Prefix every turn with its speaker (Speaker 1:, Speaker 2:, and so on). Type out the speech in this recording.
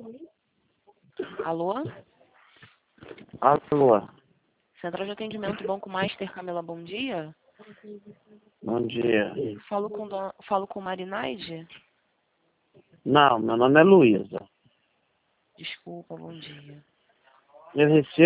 Speaker 1: Alô?
Speaker 2: Alô,
Speaker 1: Central de Atendimento Banco Master, Camila, bom dia.
Speaker 2: bom dia.
Speaker 1: Falo com Marinaide?
Speaker 2: Não, meu nome é Luísa.
Speaker 1: Desculpa, bom dia.
Speaker 2: Eu recebo